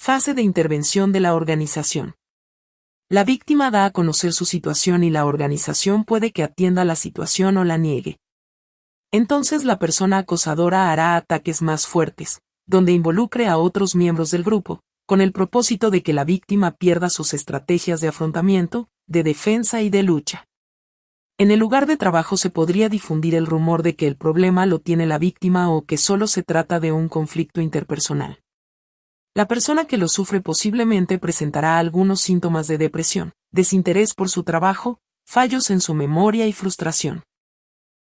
Fase de intervención de la organización. La víctima da a conocer su situación y la organización puede que atienda la situación o la niegue. Entonces la persona acosadora hará ataques más fuertes, donde involucre a otros miembros del grupo, con el propósito de que la víctima pierda sus estrategias de afrontamiento, de defensa y de lucha. En el lugar de trabajo se podría difundir el rumor de que el problema lo tiene la víctima o que solo se trata de un conflicto interpersonal. La persona que lo sufre posiblemente presentará algunos síntomas de depresión, desinterés por su trabajo, fallos en su memoria y frustración.